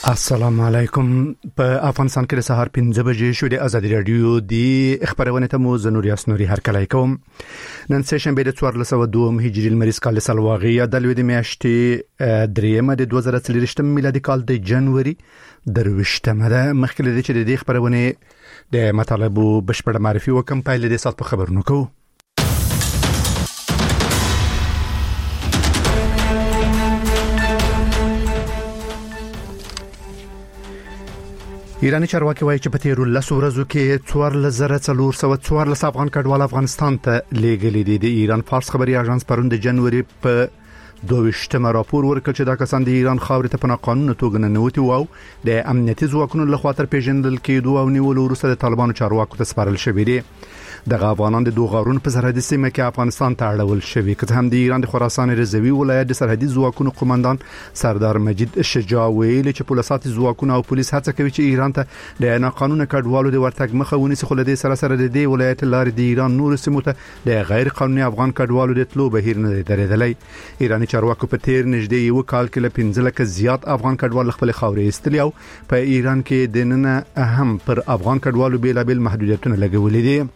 السلام علیکم. په افغانستان کې د سهار 5 بجې شو د ازادي رادیو د خبرونه ته مو زنوري اسنوري هرکلی کوم. نن سه شنبه د 1402 هجری المریز کال سلواغي د لوی د میاشتې دریمه د 2023 میلادي کال د جنوري درويشتمه ده. مخکې د چې د خبرونه د مطالبو بشپړ معرفي وکم پایله د سات په خبرونو کو. ایرانی چارواکي وایي چې په تیرو 10 ورځو کې 1414 افغان کډوال افغانستان ته لیږلي دي. د ایران فارس خبري اژانس پرون د جنوري په 22 راپور ورکړ چې دا کسان د ایران خاورې ته په قانوني توګه ننوتي وو د امنیتي ځواکونو لخوا تر پیژندل کېدو او نیولو وروسته د طالبانو چارواکو ته سپارل شوی دي. د افغانان د دوه غارون په سرحدي سیمه کې افغانستان ته اړول شوی که هم د ایران د خراسان رضوي ولایت د سرحدي ځواکونو قومندان سردار مجید شجاع ویلي چې پولیسات ځواکونه او پولیس هڅه کوي چې ایران ته د ناقانونه کډوالو د ورتګ مخه ونیسي. خو له دې سره د دې ولایت لارې د ایران نور سیمو ته د غیر قانوني افغان کډوالو د تلو بهیر نه درېدلی. ایرانی چارواکو په تیر نږدې یو کال کې له 15 لکه زیات افغان کډوال خپل خاورې استلی او په ایران کې د نن هم پر افغان کډوالو بیلابل محدودیتونه لګولې دي.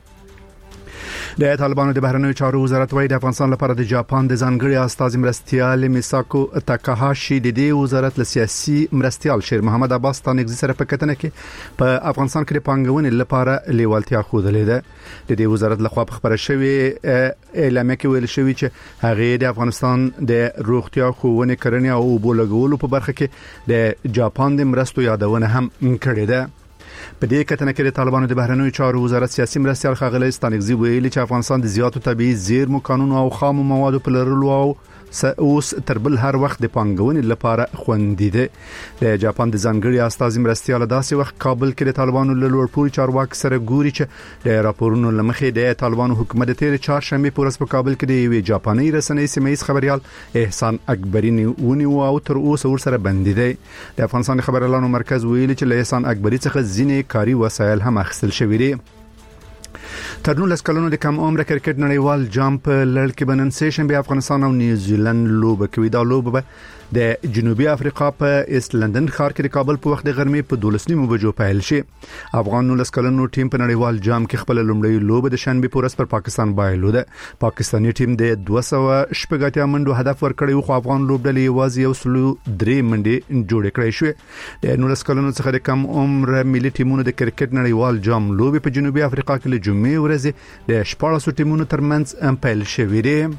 د طالبانو د بهرنیو چارو وزارت وايي د افغانستان لپاره د جاپان د ځانګړي استاذ مرستيال میساکو تاکاهاشي د دې وزارت له سیاسي مرستيال شیر محمد عباس تانګزي سره په کتنه کې په افغانستان کې د پانګونې لپاره لیوالتیا خوده ده. د دې وزارت لخوا په خبره شوی اعلان کې ویل شوی چې هغه د افغانستان د روغتیا خوونه کرنې او بولګولو په برخه کې د جاپان د مرستو یادونه هم کړې ده. په دې کتنه کې د طالبانو د بهرنیو چارو وزارت سیاسي مرستيال ښاغلی ستانګزي ویلي چې افغانستان د زیاتو طبيعي زیرمو قانون او خام موادو په لرلو او اوس تر بل هر وخت د پانګونې لپاره خوندي دي. د جاپان د ځانګړي استاذ مرستيال داسې وخت کابل کې د طالبانو له لوړپوړي چارواکي سره ګوري چې د راپورونو لمخې د طالبانو حکومت د تیر چهارشنبه پورس په کابل کې د یوې جاپاني رسنۍ سیمه‌ایز خبريال احسان اکبری ونیو او تر اوسه ورسره بندي دي. د افغانستان خبريالانو مرکز ویلي چې له احسان اکبری څخه ځینې کاري وسایل هم اخیستل شوي دي. تر 19 کلونو د کم عمر کرکټ نړیوال جام په لړ کې بنن سه شنبه افغانستان او نیوزیلند لوبه کوي. دا لوبه د جنوبي افریقا په ایست لندن ښار کې د کابل په وخت د غرمې په 12 بجو پیل شي. افغان 19 کلونو ټیم په نړیوال جام کې خپل لومړی لوبه د شنبه پورس پر پاکستان بایلوده. پاکستاني ټیم د 200 منډو هدف ورکړی خو افغان لوبډلې یوازې یو سلو 3 منډې جوړ کړې شوې. د 19 کلونو څخه د کم عمر ملي ټیمونو د کرکټ نړیوال جام لوبه په جنوبي افریقا کې له جمعې ورځې د 14 ټیمونو ترمنځ پیل شوې ده.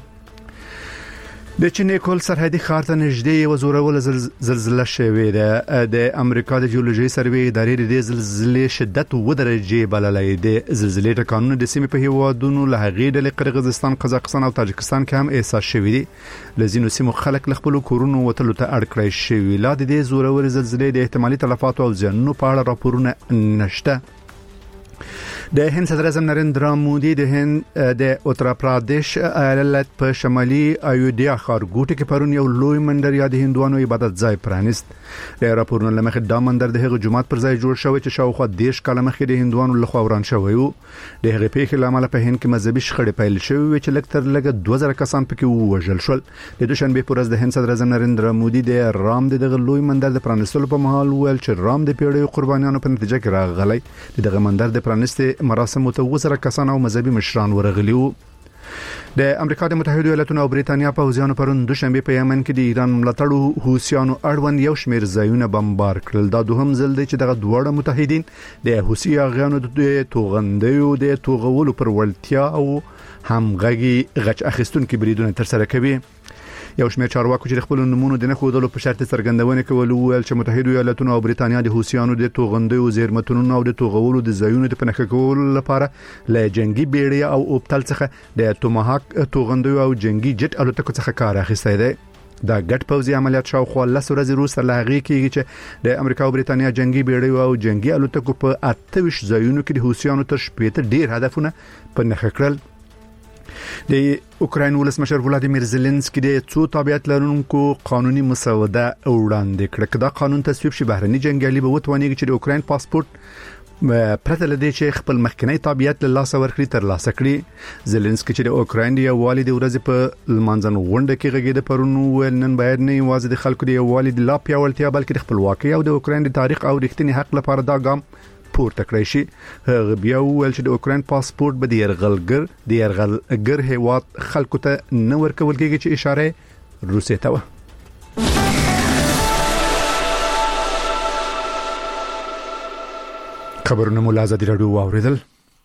د چینې کول سرحدي ښار ته نږدې یو زورول زلزلہ شوې ده. د امریکا د جیولوژي سروې ادارې د زلزلې شدت و درجه بللې ده. زلزلې ټکانونه د سیمې په هیوادونو له هغې د قرغیزستان، قزاقستان او تاجکستان کې هم احساس شوې دي. لزینو سیمو خلک له خپل کورونو وتلو ته اړ کړی شوی. لا د دې زورول زلزلې د احتمالي تلفاتو او زیانونو په اړه راپورونه نشته. د هند صدر اعظم نریندرا مودي د هند د اتر پردیش ایالت په شمالي ایودھیا ښارګوټه کې پرون یو لوی منډر یا د هندوانو عبادت ځای پرانیست. د راپورونو لمخې دا منډر د هغه جمعات پر ځای جوړ شوی چې شاوخوا 10 کاله مخکې د هندوانو لخوا وران شوی وو. د هغه پیښې لامل په هند کې مذهبي شخړې پیل شوې چې لږ تر لږه 2000 کسان پکې وژل شول. د دوشنبه پر ورځ د هند صدر اعظم نریندرا مودي د رام دغه لوی منډر د پرانیستلو په مهال ویل چې رام د پیړیو قربانیانو په نتیجه کې راغلی. دغه منډر د پرانیستي مراسم ته 200 کسان او مذهبي مشران ورغلي وو. د امریکا د متحده ایالاتونو او بریتانیا پوځیانو پرون دوشنبه په یمن کې د ایران ملاتړو حوثیانو اړوند یو شمېر ځایونه بمبار کړل. دا دوهم ځل دی چې دغه دوه متحدین د حوثي اغیانو د توغندیو د توغولو پر ولتیا او همغږي غچ اخیستونکو بریدونه تر سره کوي. یو شمېر چارواکو چې خپل نمونه د نه خودلو په شرط څرګندونه کول ویل چې متحده ایالاتونو او بریتانیا د حوثیانو د توغندیو زیرمتونو او د توغولو د ځایونو د پنهخ کولو لپاره له جنگي بیړۍ او اوبتل څخه د توماهاک توغندیو او جنگي جټ الوتکو څخه کار اخیستی دی. دا ګډ پوځي عملیات شاوخوا 10 ورځې وروسته لاغي کېږي چې د امریکا او بریتانیا جنگي بیړۍ او جنگي الوتکو په 28 ځایونو کې د حوثیانو تر شپږ ډیر هدفونه پنهخ کړل. د اوکراین ولسمشر ولادیمیر زيلنسکي د څو تابعیت لرونکو قانوني مسوده وړاندې کړه. دا قانون تصویب شي بهرني جنگیالي به وتوانیږي چې د اوکراین پاسپورت پرته لدی چې خپل مخکنی تابعیت له لاس ورکړي تر لاس کړي. زيلنسکي چې د اوکراین دی والي د ورځې په لمانځن غونډه کې غږیده پرونو ول نن باید نه یوازې د خلکو دی والي د لا پیاوړتیا بلکې د خپلواکۍ او د اوکراین د تاریخ او رښتینی حق لپاره دا ګام پورته کړی شي. هغه بیا ویل چې د اوکراین پاسپورت به د يرغلګر هیواد خلکو ته نه ورکول کېږي چې اشاره روسیې ته و. خبرونه مو لازم راډیو واوریدل.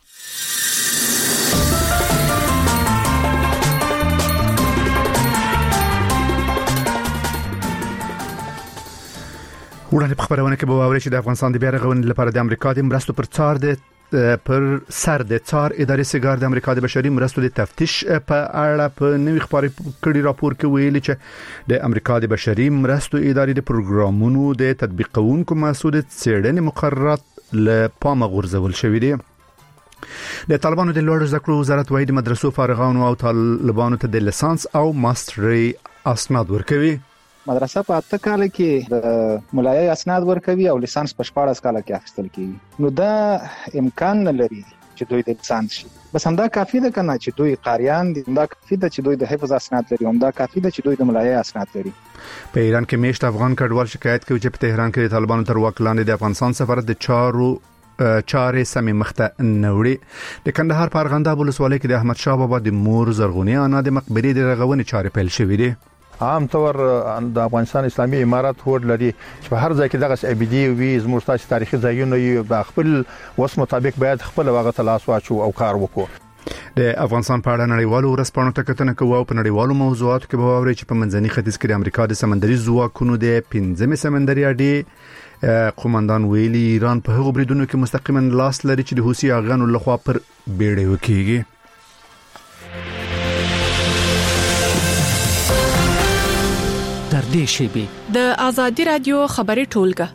وړاندې په خبرونه کې به واوري چې د افغانستان د بیا رغونې لپاره د امریکا د مرستو پر سر د څار ادارې سیګار د امریکا د بشري مرستو د تفتیش په اړه په نوې خبري کړي راپور کې ویلي چې د امریکا د بشري مرستو ادارې د پروګرامونو د تطبیقونکو مسؤل څېړنې مقررات له پامه غورځول شوې دي. د طالبانو د لوړ زده کړو وزارت وايي د مدرسو فارغانو او طالبانو ته د لیسانس او ماستري اسناد ورکوي. مدرسه په 8 کال کې د مولایي اسناد ورکوي او لیسانس په 14 کال کې اخیستل کیږي. نو دا امکان نه لري چې دوی د لیسانس شي. بس همدا کافی ده کنه چې دوی قاریان دي، همدا کافی ده چې دوی د حفظ اسناد لري، همدا کافی ده چې دوی د مولایي اسناد لري. په ایران کې میشت افغان کډوال شکایت کوي چې په تهران کې د طالبانو تر واک لاندې د افغانستان سفارت د چارې سمې مخته نوړي. د کندهار په ارغنداب ولسوالۍ کې د احمد شاه بابا د مور زرغونی انا د مقبرې د رغونې چارې پیل شوې دي. عام طور د افغانستان اسلامي امارات هوډ لري چې په هر ځای کې دغه ابدي وي زموږ تاسو تاریخي ځایونه یې په خپل وس مطابق باید خپل واغه تلاش واچو او کار وکړو. د افغانستان په اړه نړیوالو ورځپاڼو ته کتنه کوو او په نړیوالو موضوعاتو کې به واوري چې په منځني ختیځ کې د امریکا د سمندري ځواکونو د 15مې سمندري اډې قومندان ویلي ایران په هغو بریدونو کې مستقیما لاس لري چې د حوثي اغانو لخوا پر بیړۍ وکړي. د آزادی رادیو خبري ټولګه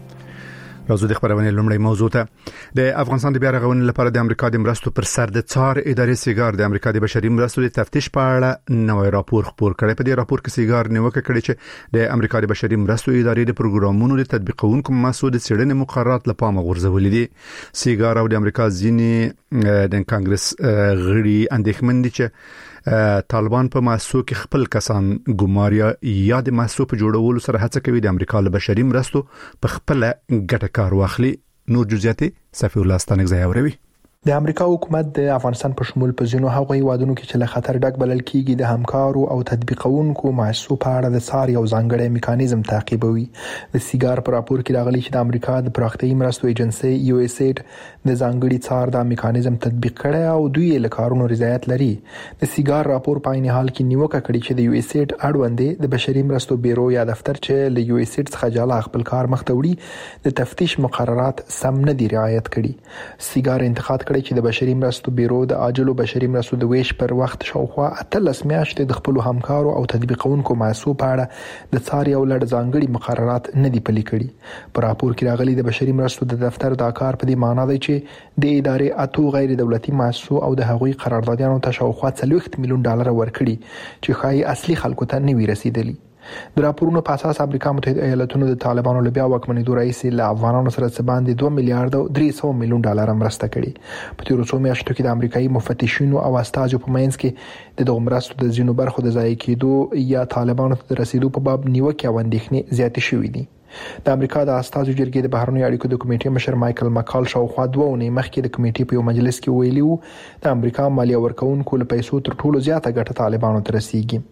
راځو د خبرونه لومړی موضوع ته. د افغانستان د بیا رغونې لپاره د امریکا د مرستو پر سر د څار ادارې سیګار د امریکا د بشري مرستو د تفتیش په اړه نوې راپور خپور کړی. په دې راپور کې سیګار نیوکه کړې چې د امریکا د بشري مرستو ادارې د پروګرامونو د تطبیقونکو مسؤل څېړنې مقررات لپاره غورځولې دي. سیګار او د امریکا ځینې د کانګرس غړي اندېښمن دي چې طالبان په ماسو کې خپل کسان ګماریا یا د ماسو په جوړولو سره هڅه کوي د امریکا له بشري مرستو په خپل ګټه کار واخلي. نور جزئیات صفی الله ستانک زیاوروي. د امریکا حکومت د افغانستان په شمول په ځینو هغو هیوادونو کې چې له خطر ډک بلل کیږي د همکارو او تطبیقونکو مؤسسو په اړه د څار یو ځانګړی میکانیزم تعقیبوي. د سیګار په راپور کې راغلي چې د امریکا د پراختیایي مرستو ایجنسی یو اس ایډ د ځانګړي څار د میکانیزم تطبیق کړي او دوی له کارونو رضایت لري. د سیګار راپور په عین حال کې نیوکه کړې چې د یو اس ایډ اړوند د بشري مرستو بیرو یا دفتر چې له یو اس ایډ څخه جلا خپل کار مخ ته وړي د تفتیش مقررات سم نه دي رعایت کړي. سیګار انتقاد کړی چې د بشري مرستو بیرو د عاجلو بشري مرستو د ویش پر وخت شاوخوا 18 میاشتې د خپل همکارو او تطبیقونکو مؤسسو په اړه د څار یو لړ ځانګړي مقررات نه دي پلي کړي. په راپور کې راغلي د بشري مرستو د دفتر دا کار په دې معنی دی چې د ادارې اتو غیر دولتي مؤسسو او د هغوی قراردادیانو ته شاوخوا 40 میلیون ډالر ورکړي چې خای اصلي خلکو ته نه وی رسیدلی. د راپورونو په اساس امریکا متحده ایالاتونو د طالبانو له بیا واکمنېدو راځي له افغانانو سره څه باندې 2 میلیارډ او 300 میلیون ډالر مرسته کړي. په تیرو څو میاشتو کې د امریکایي مفتشینو او استازو په منځ کې د دغه مرستو د ځینو برخو د ضایع کېدو یا طالبانو ته رسیدو په باب نیوکه او اندېښنې زیاتې شوې دي. د امریکا د استازو جرګې د بهرنیو اړیکو د کمیټې مشر مایکل مکال شاوخوا 2 اونۍ مخکې د کمیټې په یو مجلس کې ویلي وو د امریکا مالیه ورکوونکو له پیسو تر ټولو زیاته ګټه طالبانو ته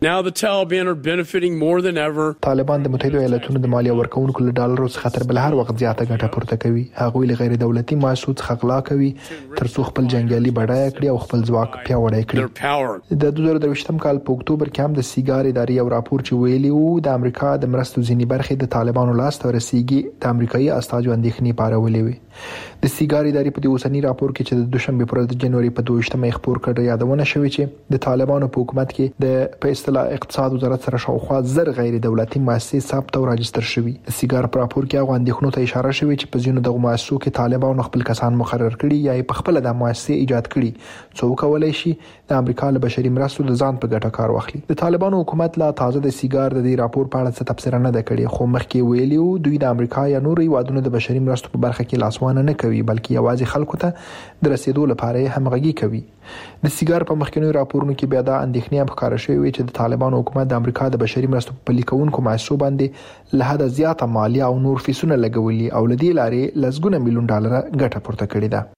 رسیږي. طالبان د متحده ایالاتونو د مالیه ورکوونکو له ډالرو څخه تر بل هر وخت زیاته ګټه پورته کوي. هغوی له غیر دولتي مؤسسو څخه غلا کوي ترڅو خپل جنگیالي بډایه کړي او خپل ځواک پیاوړی کړي. د 2023م کال په اکتوبر کې هم د سیګار ادارې یو راپور چې ویلي وو د امریکا د مرستو ځینې برخې د طالبانو لاس ته رسیږي د امریکایي استازو اندېښنې پارولې وي. د سیګار ادارې په دې اوسنی راپور کې چې د دوشنبه پر د جنوري په 22مه خبر کړی یادونه شوې چې د طالبانو په حکومت کې د په اصطلاح اقتصاد وزارت سره شاوخوا زر غیر دولتي مؤسسې ثبت او راجستر شوي. د سیګار په راپور کې هغه اندېښنو ته اشاره شوې چې په ځینو دغه مؤسسو کې طالبانو خپل کسان مقرر کړي یا په خپل د مؤسسې ایجاد کړي څو کولای شي د امریکا له بشري مرستو د ځان په ګټه کار واخلي. د طالبانو حکومت لا تازه د سیګار د دې راپور په اړه څه تفسیر نه ده کړې خو مخکې ویلي ویلیو دوی د امریکا یا نورو هیوادونو د بشري مرستو په برخه کې لاسوانه نه کوي، بلکې یوازې خلکو ته د رسیدو لپاره همغږي کوي. د سیګار په مخکینی راپورونو کې بیا دا اندېښنې ښکاره شوې چې د طالبانو حکومت د امریکا د بشري مرستو په پلي کوونکو مؤسسو باندې له حده زیاته مالیه او نور فیسونه لګولي او له دې لارې لسګونه میلیون ډالر ګټه پورته کړې ده.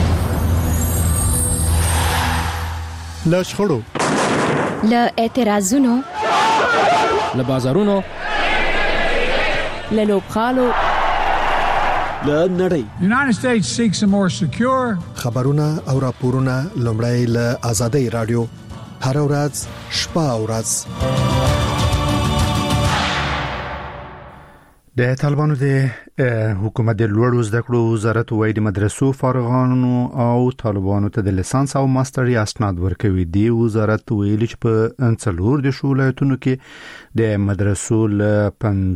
له شخړو، له اعتراضونو، له بازارونو، له لوبغالو، له نړۍ. United States seeks a more secure. خبرونه او راپورونه لومړی له آزادۍ رادیو هر ورځ شپه او ورځ. د طالبانو د حکومت د لوړو زده کړو وزارت وايي د مدرسو فارغانو او طالبانو ته د لیسانس او ماستري اسناد ورکوي. دی وزارت ویلي چې په انڅلور د ولایتونو کې د مدرسو له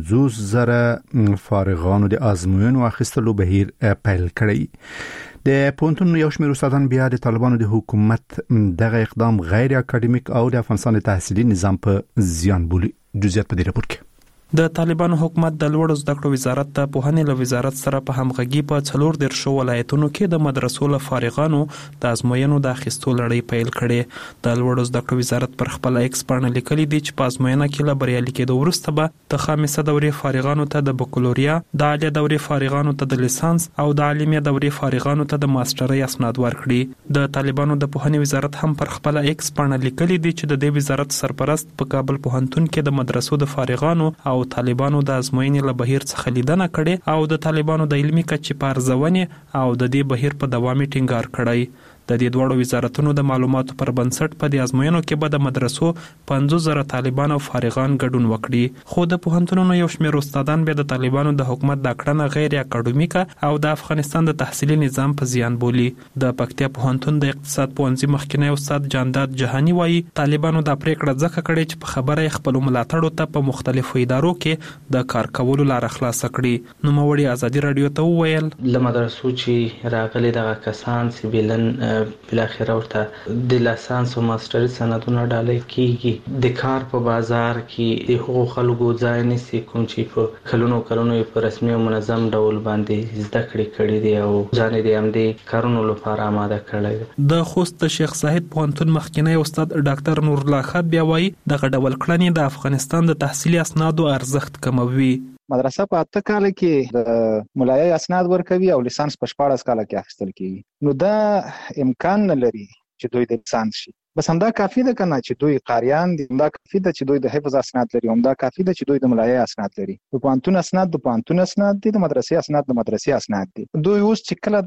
50,000 فارغانو د ازموینو اخیستلو بهیر پیل کړی. د پونتون یو شمېر استادان بیا د طالبانو د حکومت دغه اقدام غیر اکاډمیک او د افغانستان د تحصیلي نظام په زیان بولي. جزئیات په دې راپور کې. د طالبانو حکومت د لوړو زده کړو وزارت ته پوهنې له وزارت سره په همغږي په 14 ولایتونو کې د مدرسو له فارغانو د ازموینو د اخیستو لړۍ پیل کړې. د لوړو زده کړو وزارت پر خپل ایکس باندې لیکلي دي چې په ازموینه کې له بریالي کېدو وروسته به د خامسه دورې فارغانو ته د بکالوریا، د اعلی دورې فارغانو ته د لیسانس او د عالمیه دورې فارغانو ته د ماسترۍ اسناد ورکړي. د طالبانو د پوهنې وزارت هم پر خپل ایکس باندې لیکلي دي چې د دې وزارت سرپرست په کابل پوهنتون کې د مدرسو د فارغانو او طالبانو د ازموینې له بهیر څخه لیدنه کړې او د طالبانو د علمي کچې په ارزونې او د دې بهیر په دوامي ټینګار کړی. د دې دوړو وزارتونو د معلوماتو پر بنسټ په دې ازموینو کې به د مدرسو 50,000 طالبان او فارغان ګډون وکړي. خو د پوهنتونونو یو شمېر استادان به د طالبانو د حکومت د کړنه غیر اکاډمیکه او د افغانستان د تحصیلي نظام په زیان بولي. د پکتیا پوهنتون د اقتصاد پوهنځي مخکینی استاد جانداد جهانی وایي طالبانو د پریکړه ځکه کړې چې په خبره خپل ملاتړو ته په مختلفو ادارو کې د کار کولو لار خلاص کړي. نو موري ازادي رادیو ته وویل له مدرسو چې راغلي دغه کسان سیبلن بلاخره ورته د لیسانس او ماستري سندونه ډالۍ کیږي. د کار په بازار کې د حقوق خلکو ځای نشي کوم چې په کلونو په رسمي او منظم ډول باندې زده کړې دي او ځان دې هم د کارونو لپاره آماده کړی. د خوست شیخ زاهد پوهنتون مخکینی استاد ډاکټر نور الله خان بیا وایي دغه ډول کړنې د افغانستان د تحصیلي اسنادو ارزښت کموي. مدرسه په 8 کال کې د ملایي اسناد ورکوي او لیسانس په 14 کال کې اخیستل کیږي. نو دا امکان نه لري چې دوی د لیسانس شي. بس همدا کافی ده کنه چې دوی قاریان دي، همدا کافی ده چې دوی د حفظ اسناد لري، همدا کافی ده چې دوی د ملایي اسناد لري. د پوهنتون اسناد د پوهنتون اسناد دي، د مدرسې اسناد د مدرسې اسناد دي. دوی اوس چې کله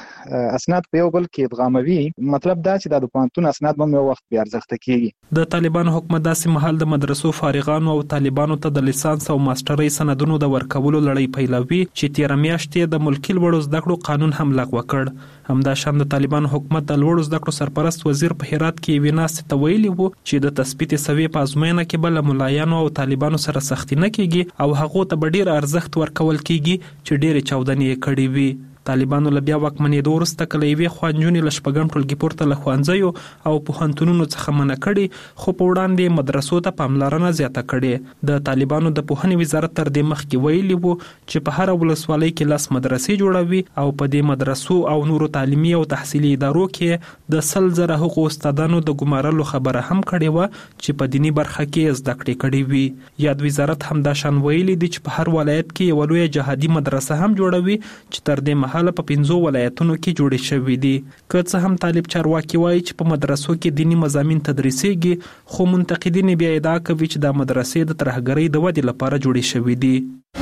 د اسناد په یو بل کې ادغاموي، مطلب دا چې د پوهنتون اسناد هم یو وخت بیا ارزښت کیږي. د طالبانو حکومت داسې مهال د مدرسو فارغانو او طالبانو ته د لیسانس او ماسترۍ سندونو د ورکولو لړۍ پیلوي چې تیر میاشتې د ملکی لوړو زده کړو قانون هم لغوه کړ. همدا شان د طالبانو حکومت د لوړو زده کړو سرپرست وزیر په هرات کې ویناست ته ویلي وو چې د تثبیت سوي په ازموینه کې بل ملایانو او طالبانو سره سختي نه کیږي او هغه ته ډیر ارزښت ورکول کیږي چې ډیر چاودنې کړي وي. طالبانو له بیا واکمنېدو وروسته کله یوې خوانجونې له شپږم ټولګي پورته له ښوونځیو او پوهنتونونو څخه منع کړي، خو په وړاندې مدرسو ته پاملرنه زیاته کړې. د طالبانو د پوهنې وزارت تر دې مخکې ویلي وو چې په هر ولسوالۍ کې 10 مدرسې جوړوي او په دې مدرسو او نورو تعلیمي او تحصیلي ادارو کې د 100,000 حقوقي استادانو د ګمارلو خبره هم کړې و چې په دینی برخه کې زده کړې کړې وي. یاد وزارت هم دا شان ویلي دي چې په هر ولایت کې یو لوی جهادي مدرسه هم جوړوي چې تر دې مهاله په 15 ولایتونو کې جوړې شوې دي. که څه هم طالب چارواکي وایي چې په مدرسو کې دینی مضامین تدریسيږي، خو منتقدین بیا ادعا کوي چې دا مدرسې د ترهګرۍ د ودې لپاره جوړې شوې دي.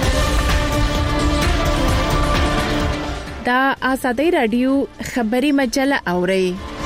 دا آزادی رادیو خبری مجله اوري.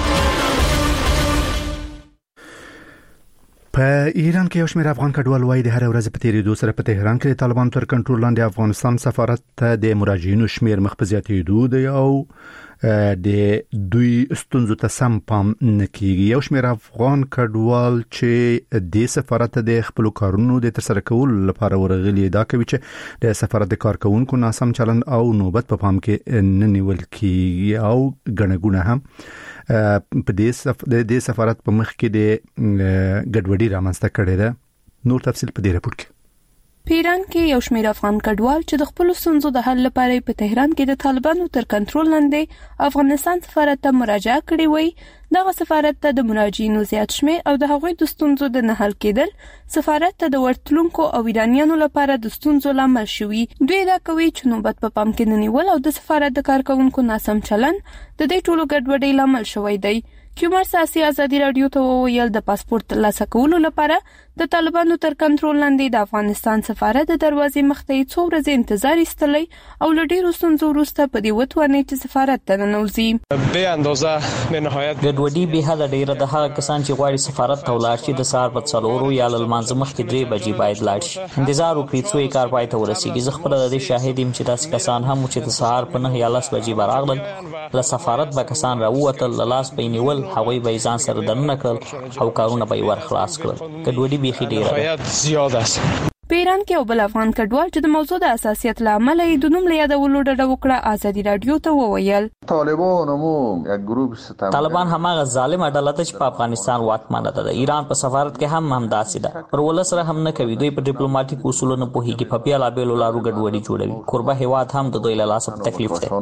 په ایران کې یو شمېر افغان کډوال وایي د هر ورځ په تیریدو سره په تهران کې طالبان تر کنټرول لاندې افغانستان سفارت ته د مراجعینو شمېر مخ په زیاتېدو دی او د دوی ستونزو ته سم پام نه کیږي. یو شمېر افغان کډوال چې د سفارت د خپل کارونو د ترسره کولو لپاره ورغلي دا کوي چې د سفارت د کارکونکو ناسم چلند او نوبت په پام کې نه نیول کیږي او ګڼګونه هم په دې سفارت په مخ کې د ګډوډي رامنځته کړې ده. نور تفصیل په دې راپور کې. په ایران کې یو شمېر افغان کډوال چې د خپل ستونزو د حل لپاره په تهران کې د طالبانو تر کنټرول لاندې افغانستان سفارت ته مراجعه کړې وای، دغه سفارت ته د مراجعینو زیات شمېر او د هغوی د ستونزو د نه حل کېدل سفارت ته د ورتلونکو او ایرانیانو لپاره د ستونزو لامل شوي. دوی دا کوي چې نوبت په پام کې نه نیول او د سفارت د کارکونکو ناسم چلن د دې ټولو ګډوډۍ لامل شوی دی. کیومر ساسي ازادي رادیو ته وویل د پاسپورت ترلاسه کولو لپاره د طالبانو تر کنټرول لاندې د افغانستان سفارت د دروازې مخ ته څو ورځې انتظار ایستلی او له ډېرو ستونزو وروسته په دې وتوانېد چې سفارت ته ننوځي. به اندازه به نهایت ګډوډي به حده ډېره د هغه کسان چې غواړي سفارت ته ولاړ شي د سهار په 4 یا له لمانځه مخکې 3 بجې باید لاړ شي. انتظار وکړي څو یې کار پای ته ورسیږي. زه خپله د دې شاهد یم چې داسې کسان هم چې د سهار په 9 یا 10 بجې به راغلل، له سفارت به کسان راووتل، له لاس به یې نیول، هغوی به یې ځان سره دننه کړل او کارونه به یې ورخلاص کړل. ګډوډي بیخي ډېره ده. په ایران کې یو بل افغان کډوال چې د موضوع د اساسیت له امله یې د نوم له یادولو ډډه وکړه ازادي رادیو ته وویل طالبان هماغه ظالمه ډله ده چې په افغانستان واکمنه ده. د ایران په سفارت کې هم همداسې ده. پر ولس رحم نه کوي. دوی په ډیپلوماټیک اصولو نه پوهیږي. په بیلابیلو لارو ګډوډي جوړوي. کوربه هیواد هم د دوی له لاسه په تکلیف دی.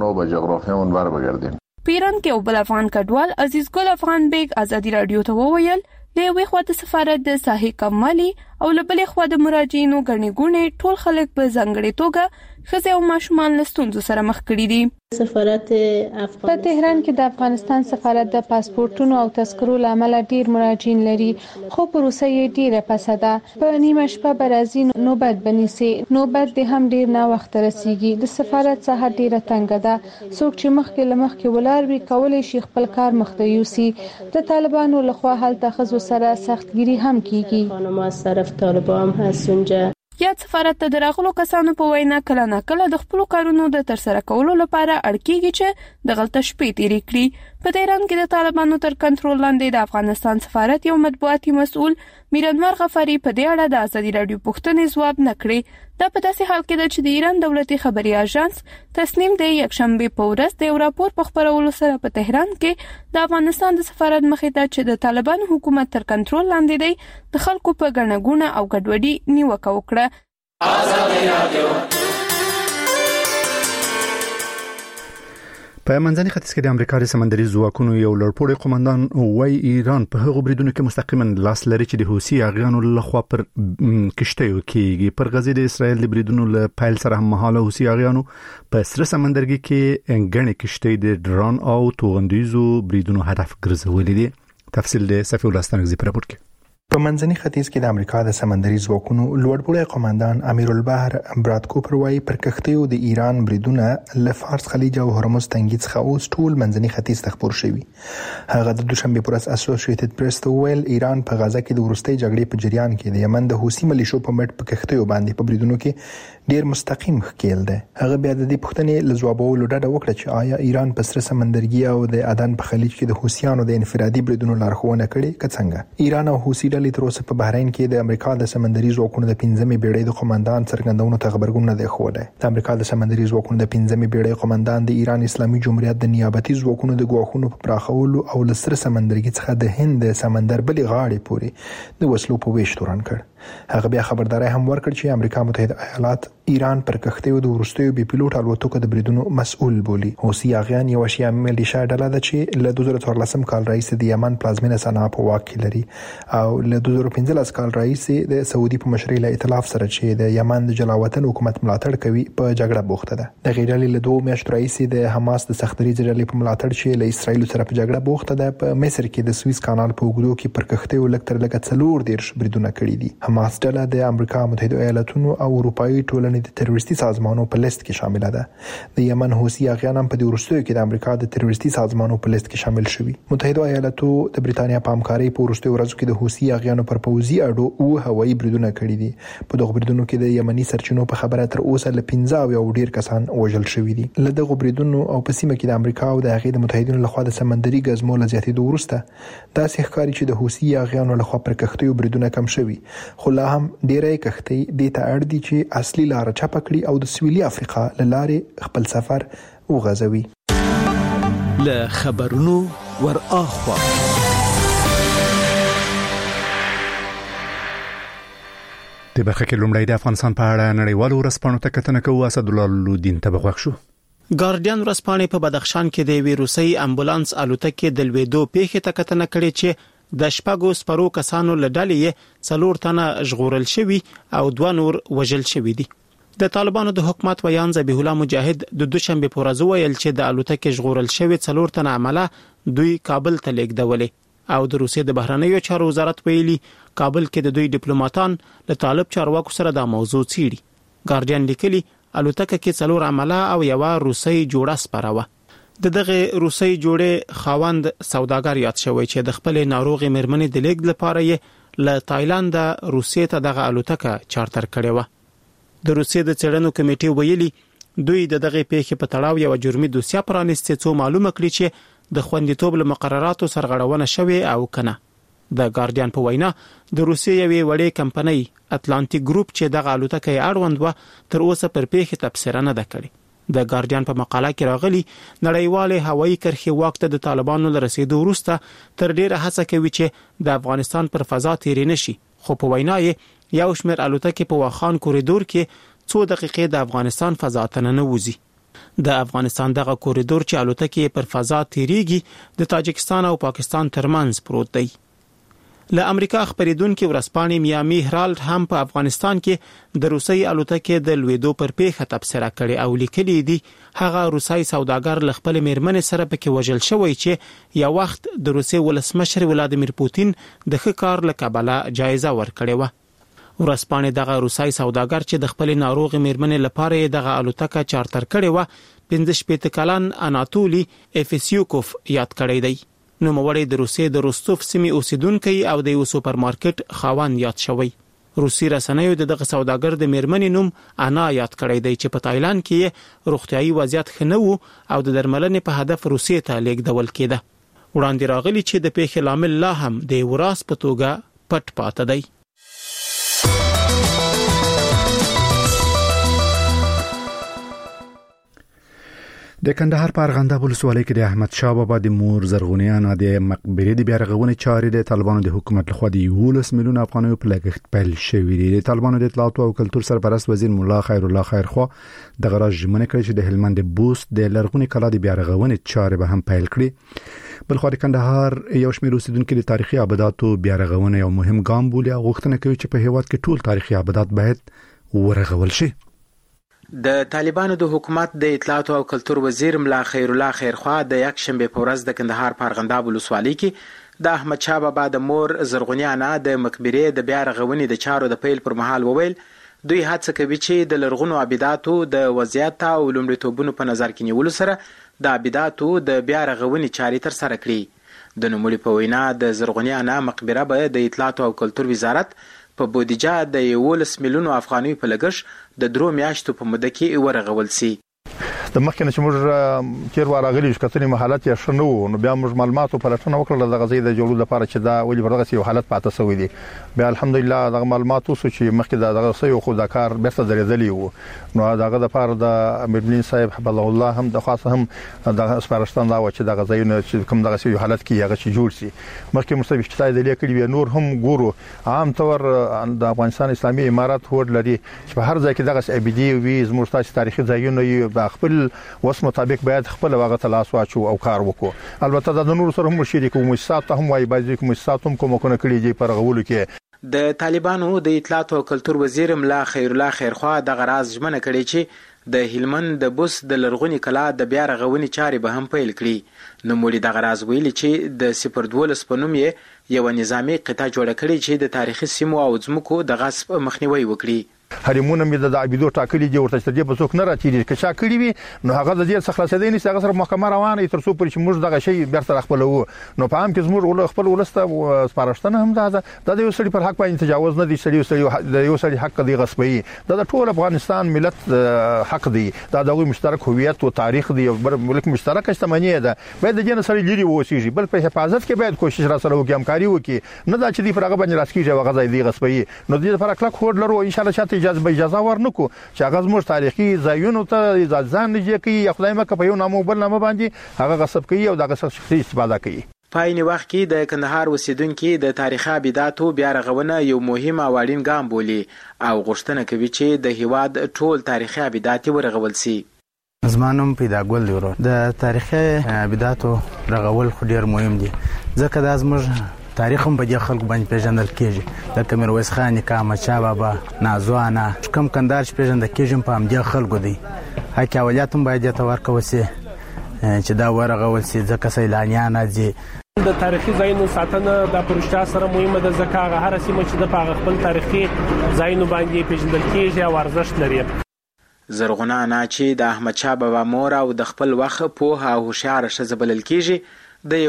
په ایران کې یو بل افغان کډوال عزیز ګل افغان بیگ ازادي رادیو ته وویل له یوې خوا د سفارت د ساحې کموالی او له بلې خوا د مراجعینو ګڼې ګوڼې ټول خلک په ځانګړې توګه ښځې او ماشومان له ستونزو سره مخ کړي دي. سفارت په تهران کې د افغانستان سفارت د پاسپورتونو او تذکرو لامل ډیر مراجعین لري، خو پروسه یې ډیره پسه ده. په نیمه شپه برازي نوبت بنيسي، نوبت د هم ډیر نه وخت رسیږي. د سفارت څخه ډیره تنګ ده. څوک چې مخکې ولار وی کولای شي خپل کار مخته یوسي. د طالبانو لخوا هلته خزو سره سختګيري هم کیږي. خانم از طرف طالبان هم هست اونجا. یاد سفارت ته دراغلو کسانو په وینا کله نه کله د خپل کارونو د ترسره کولو لپاره اړکیږي چې د غلطه شپې تیرې کړي. په ایران کې د طالبانو تر کنټرول لاندې د افغانستان سفارت یو مطبوعاتي مسؤل میرانوار غفاری په دې اړه د ازادي رادیو پوښتنې ځواب نه کړی. دا په داسې حال کې ده چې د ایران دولتي خبري اژانس تصنیم د یکشنبه په ورځ د یو راپور په خبرولو سره په تهران کې د افغانستان د سفارت مخې ته چې د طالبانو حکومت تر کنټرول لاندې دی د خلکو په ګڼه ګوڼه او ګډوډي نیوکه وکړه. ازادي رادیو په منځني ختیځ کې د امریکا د سمندري ځواکونو یو لوړپوړی قومندان وایي ایران په هغو بریدونو کې مستقیما لاس لري چې د حوثي اغیانو لخوا پر کشتیو کېږي. پر غزې د اسرائیل د بریدونو له پیل سره هم مهاله حوثي اغیانو په سره سمندرګي کې انګڼې کشتۍ د ډرون او توغندیزو بریدونو هدف ګرځولې دي. تفصیل د صفي ولستانګزي پر راپور کې. په منځني ختیځ کې د امریکا د سمندري ځواکونو لوړپوړی قومندان امیر البحر براد کوپر وايي پر کښتیو د ایران بریدونه له فارس خلیج او هرمز تنګي څخه اوس ټول منځني ختیځ ته خپور شوي. هغه د دوشنبه پر اساس اسوسییټډ پریس ته ویل ایران په غزه کې د ورستۍ جګړې په جریان کې د یمن د حوثي ملیشو په مټ په کښتیو باندې په بریدونو کې ډیر مستقیم ښکېل ده. هغه بیا د دې پوښتنې له ځوابولو ډډه وکړه چې آیا ایران په سره سمندرګي او د عدن په خلیج کې د حوثیانو د انفرادي بریدونو لارښوونه کړې که څنګه. ایران او حوثي ډلې تر اوسه په بحرین کې د امریکا د سمندري ځواکونو د 15مې بیړۍ د قومندان څرګندونو ته خبرګون نه دی خوده. د امریکا د سمندري ځواکونو د 15مې بیړۍ قومندان د ایران اسلامي جمهوریت د نیابتي ځواکونو د ګواښونو په پراخولو او لسر سمندرګي څخه د هند سمندر بلې غاړې پورې د وسلو په ویش تورن کړ. هغه بیا خبرداري هم ورکړ چې امریکا متحده ایالات ایران پر کښتیو د ورستیو بي پیلوټ الوتکو د بریدونو مسؤل بولي. حوثي اغیان یو شیعه ملیشیا ډله ده چې له 2014 کال رئیس د یمن پلازمینه صنعا په واک کې لري او له 2015 کال رئیس د سعودي په مشرۍ له ائتلاف سره چې د یمن د جلاوطن حکومت ملاتړ کوي په جګړه بوخته ده. د غیرالي له 2 میاشتو رئیس د حماس د سختري ځړلې په ملاتړ چې له اسرایل سره په جګړه بوخته ده په مصر کې د سویس کانال په وګړو کې پر کښتیو لکتر لکه 4 بریدونه کړي دي. حماس ډله د امریکا متحده ایالاتونو او اروپאי ټولنې د تروریستي سازمانونو په لیست کې شامل ده. د یمن حوثي اغیان هم په دې وروستیو کې د امریکا د تروریستي سازمانونو په لیست کې شامل شوي. متحده ایالاتو د بریتانیا په همکارۍ په وروستیو ورځو کې د حوثي اغیانو پر پوځي اډو او هوایي بریدونه کړي دي. په دغه بریدونو کې د یمني سرچینو په خبره تر اوسه له 15 او ډیر کسان وژل شوي دي. له دغه بریدونو او په سیمه کې د امریکا او د هغې د متحدینو لخوا د سمندري ګزمو له زیاتېدو وروسته داسې ښکاري چې د حوثي اغیانو لخوا پر کښتیو بریدونه کم شوي، خو لا هم ډیری کښتۍ دې ته اړ دي چې اصلي لار چپه کړي او د سویلي افریقا له لارې خپل سفر وغځوي. له خبرونو ور اخوا د برخه کې لومړی د افغانستان په اړه نړیوالو ورځپاڼو ته کتنه کوو. اسدالله لودین ته بغوښ شو. ګارډین ورځپاڼې په بدخشان کې د ویروسي امبولانس الوتکې د لویدو پیښې ته کتنه کړې چې د شپږو سپرو کسانو له ډلې 4 تنه ژغورل شوي او 2 نور وژل شوي دي. د طالبانو د حکومت ویان ذبیح الله مجاهد د دوشنبه په ورځ ویل چې د الوتکې ژغورل شوي 4 تنه عمله دوی کابل ته لیږدولې او د روسیې د بهرنیو چارو وزارت ویلي کابل کې د دوی ډیپلوماټان له طالب چارواکو سره د موضوع څیړي. ګارډین لیکلي الوتکه کې 4 عمله او یو روسي جوړه سپراوه. د دغه روسي جوړه خاوند سوداګر یاد شوی چې د خپل ناروغي مرمنې د لیږد لپاره یې له تایلند روسیې ته دغه الوتکه چارتر کړې و. د روسیې د څېړنو کمیټې ویلي دوی د دغه پیښې په تړاو یو جرمي دوسیه پرانیستې څو معلومه کړي چې د خوندیتوب له مقرراتو سرغړونه شوې او کنه. د ګارډین په وینا د روسیې یوې وړې کمپنۍ اتلانټیک ګروپ چې دغه الوتکه یې اړوند و تر اوسه پر پیښې تبصره نه ده کړې. د ګارډین په مقاله کې راغلي نړیواله هوایي کرښې واک ته د طالبانو له رسیدو وروسته تر ډیره هڅه کوي چې د افغانستان پر فضا تیرې نشي، خو په وینا یې یو شمېر الوتکې په واخان کوریدور کې 2 دقیقې د افغانستان فضا ته نه وځي. د افغانستان دغه کوریدور چې الوتکې پر فضا تیریږي د تاجکستان او پاکستان ترمنځ پروت دی. له امریکا خبرېدونکو ورځپاڼې میامي هرالد هم په افغانستان کې د روسي الوتکې د لویدو پر پیښه تبصره کړې او لیکلي دي هغه روسي سوداګر له خپل میرمنې سره پکې وژل شوی چې یو وخت د روسي ولسمشر ولادیمیر پوتین د ښه کار له کبله جایزه ورکړې و. ورځپاڼې دغه روسي سوداګر چې د خپل ناروغ میرمنې لپاره دغه الوتکه چارتر کړې و 15 کلن اناتولی افیسیوکوف یاد کړی دی. نوموړی د روسیې د روستوف سیمې اوسیدونکی او د یو سوپرمارکټ خاوند یاد شوی. روسي رسنیو دغه سوداګر د میرمنې نوم انا یاد کړی دی چې په تایلند کې روغتیايي وضعیت ښه نه و او د درملنې په هدف روسیې ته لیږدول کېده. وړاندې راغلی چې د پیښې لامل لا هم د وراث په توګه پټ پاتې دی. د کندهار په ارغنداب ولسوالۍ کې د احمد شاه بابا د مور زرغونیانه د مقبرې د بیا رغونې چارې د طالبانو د حکومت لخوا د 11 میلیون افغانیو په لګښت پیل شوې دي. د طالبانو د اطلاعات او کلتور سرپرست وزیر مولا خیر الله خیرخوا د غراژ ژمنه کړې چې د هلمند بوست د لرغونې کلا د بیا رغونې چارې به هم پیل کړي. بل خو د کندهار یو شمېر اوسیدونکو د تاریخي ابداتو بیا رغونې یو مهم ګام بولي او غوښتنه کوي چې په هیواد کې ټول تاریخي ابدات باید ورغول شي. د طالبانو د حکومت د اطلاعات او کلتور وزیر مولا خیر الله خیرخوا د یک شنبه په ورځ د کندهار په ارغنداب ولسوالۍ کې د احمد شاه بابا د مور زرغونیانه د مقبرې د بیا رغونې د چارو د پیل پر مهال وویل دوی هڅه کوي چې د لرغونو ابداتو د وضعیت او لومړیتوبونو په نظر کې نیولو سره د ابداتو د بیا رغونې چارې تر سره کړي. د نوموړي په وینا د زرغونیانه مقبره به د اطلاعات او کلتور وزارت په بودیجه د 11 میلیون افغانیو په لګښت د 3 میاشتو په موده کې ورغول سي. د مخکنه چې موږ چیر وراغلی چې کتنې حالت یې شنو نو بیا موږ معلوماتو په لټون وکړل د غزې د جوړولو لپاره چې دا ولې ورغه یو حالت پاتې شوی دی. بیا الحمدلله د معلوماتو چې مخکې د غزې یو خو د کار بیرته درېدلی وو نو دغه د لپاره د امیر صاحب حفظ الله هم د خاصه هم د سپارښتنه دا و چې د غزې نه کوم دغه یو حالت کې هغه چې جوړ سي. مخکې مستوي چې د لیکلي نور هم ګورو عام طور د افغانستان اسلامي امارات هوډ لري چې په هر ځای کې دغه ابدي وي زموږ تاسو تاریخي ځایونه په خپل وس مطابق باید خپل واغه تلاش واچو او کار وکړو. البته د نور سره هم شریک مؤسسات هم وايي بعضی مؤسسات هم کومه کړي دي پر غولو کې. د طالبانو د اطلاعات او کلتور وزیر مولا خیر الله خیرخوا د غراز ژمنه کړې چې د هلمند د بوس د لرغونی کلا د بیا رغونې چارې به هم پیل کړي. نو موږ د غراز ویلي چې د 012 په نوم یې یو نظامی قطعه جوړه کړې چې د تاریخي سیمو او ځمکو د غصب مخنیوي وکړي. حریمونه مې د عبیدو ټاکلي دي ورته چې په څوک نه راتېږي که چا کړی وي نو هغه د دې څخه خلاصېدی نشي هغه سره محکمه روانه تر څو پورې چې موږ دغه شی بیرته خپلو نو په عام کې زموږ خپل ولسته سپارښتنه هم ده د یو سړي پر حق باندې تجاوز نه دي سړي د یو سړي حق دی غصبي د ټول افغانستان ملت حق دی دا د مشترک هویت او تاریخ دی بر ملک مشترک شتمنۍ ده باید د جن سړي لري ووسیږي بل په حفاظت کې باید کوشش را سره وکړي همکاري وکړي نه دا چې دی فرغه باندې راسکیږي هغه ځای دی غصبي نو د دې لپاره کلک هوډ لرو ان شاء الله چې اجازه ورنکو چې هغه زموږ تاریخي ځایونو ته ځان نه کوي خدای مکه په یو نامو بل نامه باندې هغه غصب کوي او دغه څخه استفاده کوي. په عین وخت کې د کندهار اوسیدونکو د تاریخي ابداتو بیا رغونه یو مهم او اړین ګام بولي او غوښتنه کوي چې د هیواد ټول تاریخي ابدات ورغول شي. زمانم پیدا ګول دی ورو د تاریخي ابداتو رغول خو ډیر مهم دي ځکه دا زموږ تاریخ هم په دې خلکو باندې پیژندل کیږي لکه میرویس خان نیکه احمدشاه بابا نازوانه کوم کندهار چې پیژندل کیږي په همدې خلکو دی حق اولیات هم باید ته ورکول شي چې دا ورغول شي ځکه سیلانیان راځي. د تاریخي ځایونو ساتنه د پروژه سره مهمه ده ځکه هغه هر سیمه چې د خپل تاریخي ځایونو باندې پیژندل کیږي او ارزښت لري. زرغونه انا چې د احمد شاه بابا مور او د خپل وخت په هوښیار ښځه بلل کیږي د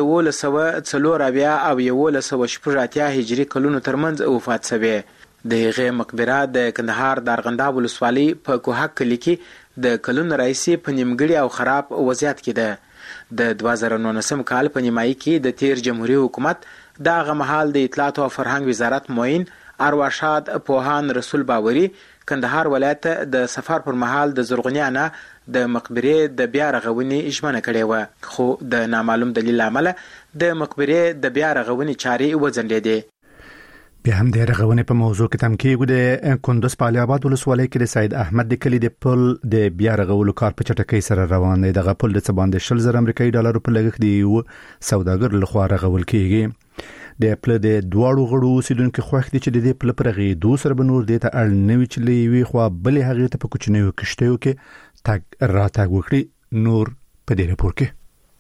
1940 او 1980 هجری کلونو ترمنځ وفات شوه. د هغې مقبره د کندهار د ارغنداب ولسوالۍ په کوهک کلي کې د کلونو راهیسې په نیمګړي او خراب وضعیت کې ده. د 2019 کال په نیمایي کې د تیر جمهوریت حکومت د هغه مهال د اطلاعات او فرهنګ وزارت معین ارواښاد پوهان رسول باوري کندهار ولایت د سفر پر مهال د زرغونې انا د مقبرې د بیا رغونې ژمنه کړې وه خو د نامعلوم دلیل له امله د مقبرې د بیا رغونې چارې وځنډېدې. بیا هم د رغونې په موضوع کې تم کېږو د کندوز په علي آباد ولسوالۍ کې د سید احمد د کلي د پل د بیا رغولو کار په چټکۍ سره روان دی. دغه پل د څه باندې 100,000 امریکایي ډالرو په لګښت دی یو سوداګر لخوا رغول کېږي. د پل د دواړو غړو اوسیدونکو خوښ دي چې د دې پل پر غېدو سره به نور دې ته اړ نه وي چې لوي خو بلې هغې ته په کوچنیو کښتیو کې تګ راتګ وکړي. نور په دې راپور کې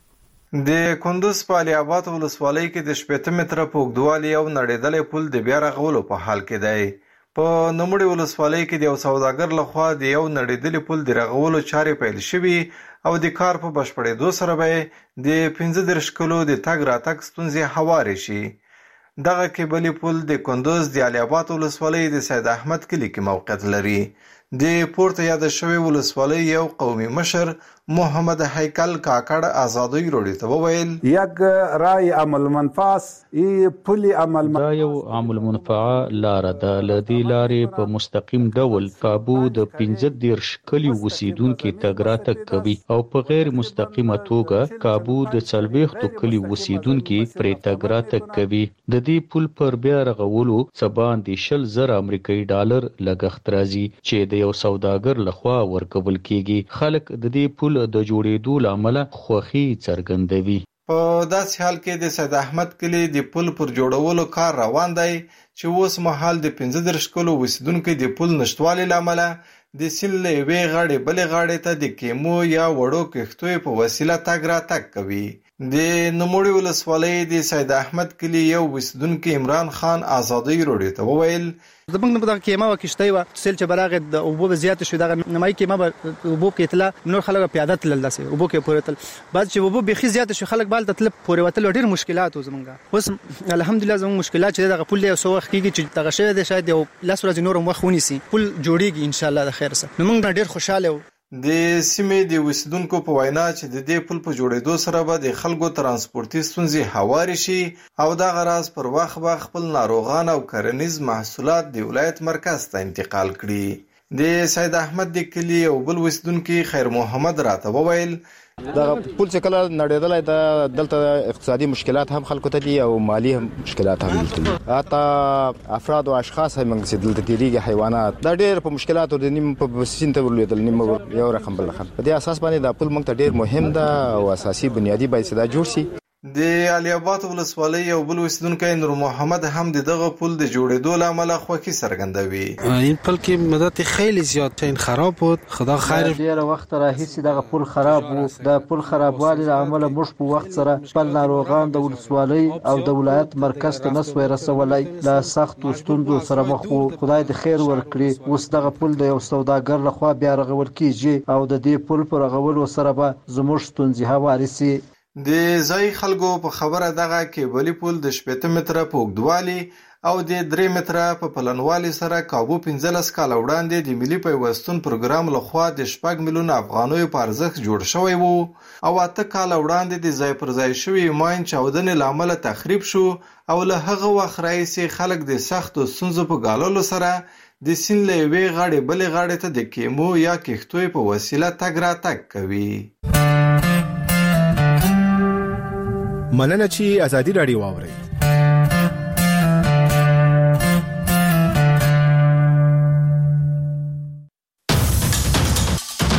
د کندوز په علي آباد ولسوالۍ کې د 70 متره په اوږدوالي یو نړېدلی پل د بیا رغولو په حال کې دی. په نوموړې ولسوالۍ کې د یو سوداګر لخوا د یو نړېدلي پل د رغولو چارې پیل شوي او د کار په بشپړېدو سره به د 15 کلو د تګ راتګ ستونزې هوارې شي. دغه کیبلي پل د کندوز د علي آباد ولسوالۍ د سید احمد کلي کې موقعیت لري. د پورته یاد شوی ولسوالۍ یو قومي مشر محمد هیکل کاکړ آزادی روډي ته وویل یک رای عمل منفاس ای پلی عمل دا یو عمل منفعه لار ده لدی لارې په مستقیم ډول کابو د 15 کلی اوسیدونکو تګراتک کوي او په غیر مستقیمه توګه کابو د 40 کلی اوسیدونکو پرې تګراتک کوي. د دې پل پر بیا رغولو سبان د 100,000 امریکایي ډالر لګښت راځي چې د یو سوداګر لخوا ورکول کیږي. خلک د دې پل د جوړېدو لامل خوښي څرګندوي. په داسې حال کې د سید احمد کلي د پل پر جوړولو کار روان دی چې اوس مهال د 15 کلو اوسیدونکو د پل نشټوالي لامل د سیند له یوې غاړې بلې غاړې ته د کیمو یا وړو کښتیو په وسیله تګ راتګ کوي. د نوموړې ولسوالۍ د سید احمد کلي یو اوسیدونکي عمران خان آزادی روډي ته وویل زمونږ په دغه کیمه و کښتۍ وه سیل چې براغه د اوبو زیات شو دغه نمای کیمه به اوبو کې تله نور خلک پیاده تلل داسې اوبو کې پورې تل بعد چې اوبو بيخي زیات شو خلک بال تل پورې وتل ډېر مشکلات زمونږ اوس الحمدلله زموږ مشکلات چې دغه پل یو څو وخت کېږي چې دغه شوی دی شاید یو لاس ورځې نور وخت ونیسي پل جوړیږي ان شاء الله د خیر سره نو موږ ډېر خوشاله یو. د سیمې د اوسیدونکو په وینا چې د دې پل په جوړېدو سره به د خلکو ترانسپورتي ستونزې هوارې شي او دغه راز پر وخت به خپل ناروغان او کرنیز محصولات د ولایت مرکز ته انتقال کړي. د سید احمد د کلي یو بل اوسیدونکي خیر محمد راته وویل دا پل چې کله نړېدلی دا دلته اقتصادي مشکلات هم خلکو ته دي او مالی هم مشکلات هم دي. حتی افراد او اشخاص هم چې دلته تیریږي حیوانات دا ډېر په مشکلاتو د نیم په سین ته ورلېدل نیم یو رقم بل رقم. په دې اساس باندې دا پل موږ ته ډېر مهم ده او اساسي بنیادی باید صدا جوړ شي. د علي آباد ولسوالۍ یو بل اوسیدونکی نور محمد هم دغه پل د جوړېدو لامل خوښي څرګندوي. این پل که مدت خیلی زیاد این خراب بود خدا خیر. ډېر وخت راهیسې دغه پل خراب وو. د پل خرابوالي له امله موږ په وخت سره خپل ناروغان د ولسوالۍ او د ولایت مرکز ته نسوای رسولای. له سختو ستونزو سره مخ وو. خدای د خیر ورکړي. اوس دغه پل د یو سوداګر لخوا بیا رغول کیږي او د دې پل پر رغولو سره به زموږ ستونزې هوارې شي. د ځای خلکو په خبره دغه کیبلي پل د 70 متره په اوږدوالي او د 3 متره په پلنوالي سره کابو 15 کال وړاندې د ملي پیوستون پروګرام لخوا د 6 میلیون افغانیو په ارزښت جوړ شوی وو او 8 کال وړاندې د ځای پر ځای شوی ماین چاودنې لامل تخریب شو او له هغه وخت راهیسې خلک د سختو ستونزو په ګاللو سره د سیند له یوې غاړې بلې غاړې ته د کیمو یا کښتیو په وسیله تګ راتګ کوي. مننه چې ازادي رادیو واوري